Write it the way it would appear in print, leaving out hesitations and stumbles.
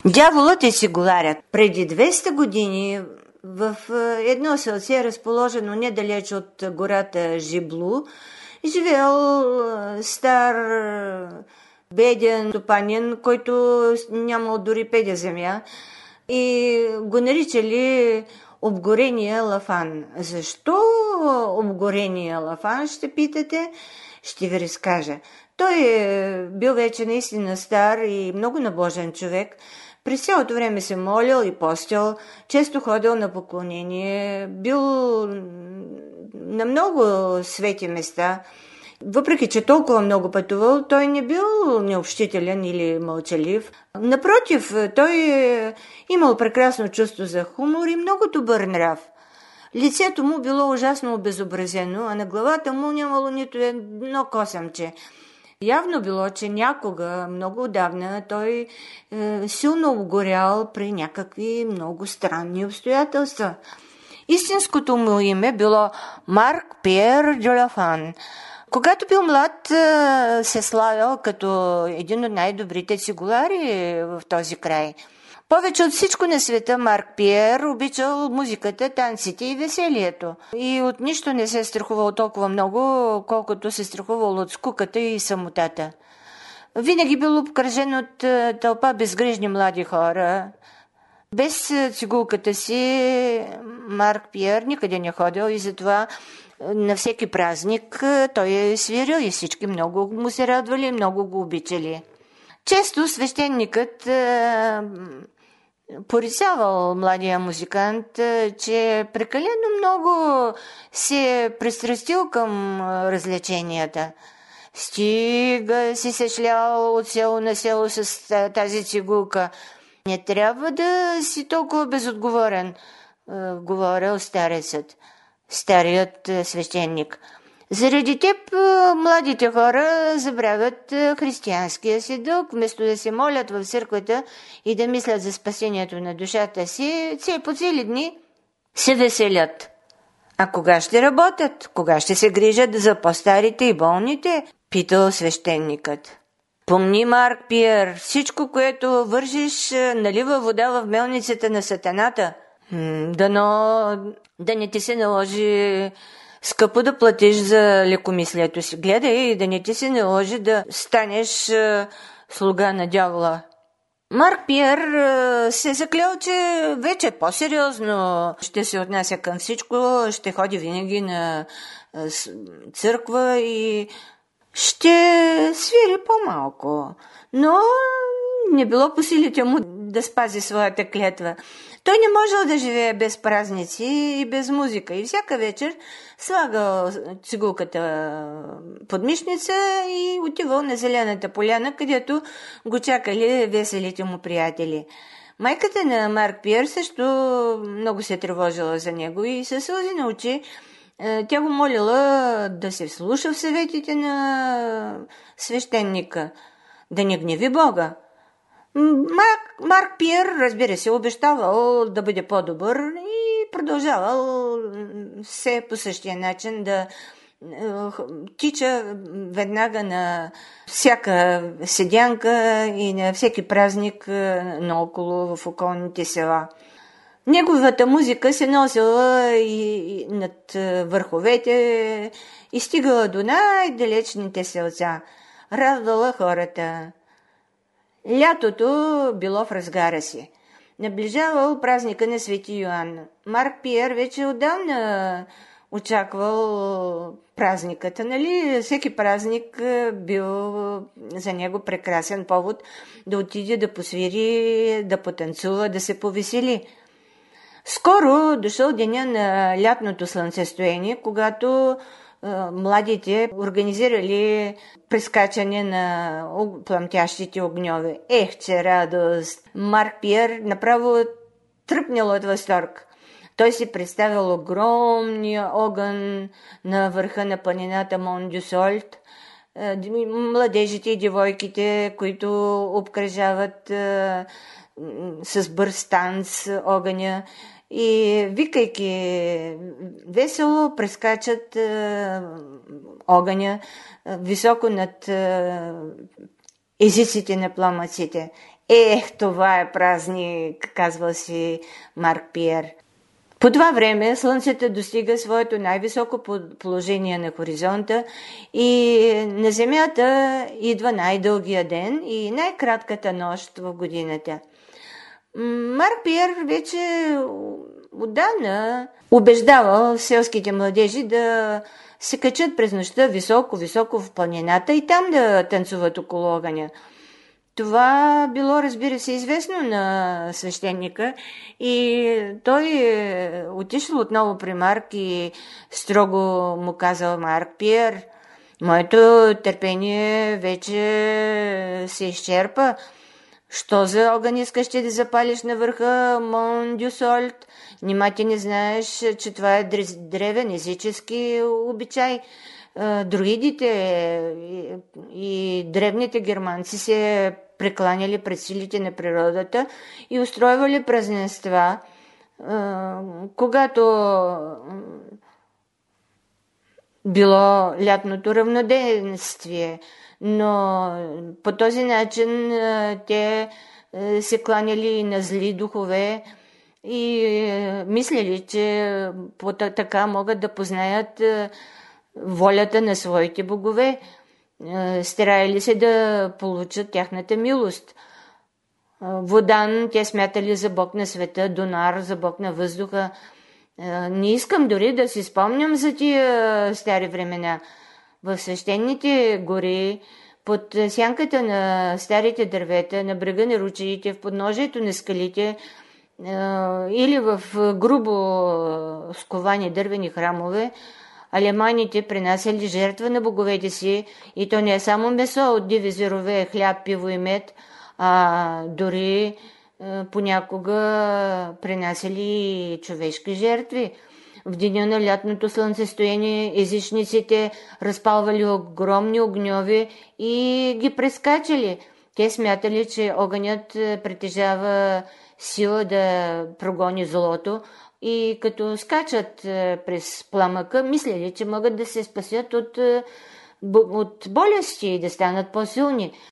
Дяволът е сигуларят. Преди 200 години в едно селце, разположено недалеч от гората Жиблу, живеел стар беден стопанин, който нямал дори педя земя и го наричали обгорения лафан. Защо обгорения лафан, ще питате? Ще ви разкажа. Той е бил вече наистина стар и много набожен човек. През цялото време се молил и постил, често ходил на поклонение, бил на много свети места. Въпреки че толкова много пътувал, той не бил необщителен или мълчалив. Напротив, той имал прекрасно чувство за хумор и много добър нрав. Лицето му било ужасно обезобразено, а на главата му нямало нито едно косъмче. Явно било, че някога, много отдавна, той силно обгорял при някакви много странни обстоятелства. Истинското му име било Марк Пиер дю Лафан. Когато бил млад, се славял като един от най-добрите цигулари в този край. Повече от всичко на света Марк Пиер обичал музиката, танците и веселието. И от нищо не се страхувал толкова много, колкото се страхувал от скуката и самотата. Винаги бил обкръжен от тълпа безгрижни млади хора. Без цигулката си Марк Пиер никъде не ходил и затова на всеки празник той е свирил и всички много му се радвали, много го обичали. Често свещеникът порицавал младия музикант, че прекалено много се е пристрастил към развлеченията. Стига си се шлял от село на село с тази цигулка. Не трябва да си толкова безотговорен, говорил старият свещеник. Заради теб младите хора забравят християнския си дълг, вместо да се молят в църквата и да мислят за спасението на душата си, по цели дни се веселят. А кога ще работят? Кога ще се грижат за по-старите и болните? Питал свещеникът. Помни, Марк Пиер, всичко, което вършиш, налива вода в мелницата на сатаната. Дано да не ти се наложи скъпо да платиш за лекомислието си. Гледай и да не ти се наложи да станеш слуга на дявола. Марк Пиер се заклел, че вече по-сериозно ще се отнася към всичко, ще ходи винаги на църква и ще свири по-малко. Но не било по силите му да спази своята клетва. Той не можел да живее без празници и без музика. И всяка вечер слагал цигулката под мишница и отивал на зелената поляна, където го чакали веселите му приятели. Майката на Марк Пиер също много се тревожила за него и със сълзи на очи тя го молила да се вслуша в съветите на свещеника, да не гневи Бога. Марк Пиер, разбира се, обещавал да бъде по-добър и продължавал все по същия начин да тича веднага на всяка седянка и на всеки празник наоколо в околните села. Неговата музика се носила и над върховете и стигала до най-далечните селца. Радвала хората. Лятото било в разгара си. Наближавал празника на Свети Йоан. Марк Пиер вече отдавна очаквал празниката, нали? Всеки празник бил за него прекрасен повод да отиде да посвири, да потанцува, да се повесели. Скоро дошъл деня на лятното слънцестояние, когато младите организирали прескачане на пламтящите огньове. Че радост! Марк Пиер направо тръпнал от възторг. Той си представил огромния огън на върха на планината Мон дю Сольт, младежите и девойките, които обкръжават с бърз танц огъня и викайки весело прескачат огъня високо над езиците на пламъците. Това е празник, казва си Марк Пиер. По това време Слънцето достига своето най-високо положение на хоризонта и на Земята идва най-дългия ден и най-кратката нощ в годината. Марк Пиер вече отдавна убеждавал селските младежи да се качат през нощта високо в планината и там да танцуват около огъня. Това било, разбира се, известно на свещеника и той отишъл отново при Марк и строго му казал: Марк Пиер, моето търпение вече се изчерпа. Що за огън искаш да запалиш на върха Мон дю Сольт? Нима ти не знаеш, че това е древен езически обичай. Друидите и древните германци се прекланяли пред силите на природата и устройвали празненства, когато било лятното равноденствие. Но по този начин те се кланяли и на зли духове и мислили, че така могат да познаят волята на своите богове. Стараяли се да получат тяхната милост. Водан те смятали за бог на света, Донар за бог на въздуха. Не искам дори да си спомням за тия стари времена. В свещените гори, под сянката на старите дървета, на брега на ручеите, в подножието на скалите или в грубо сковани дървени храмове, алеманите принасяли жертва на боговете си, и то не е само месо от диви зверове, хляб, пиво и мед, а дори понякога принасяли и човешки жертви. В деня на лятното слънцестояние езичниците разпалвали огромни огньови и ги прескачали. Те смятали, че огънят притежава сила да прогони злото и като скачат през пламъка, мислели, че могат да се спасят от болести и да станат по-силни.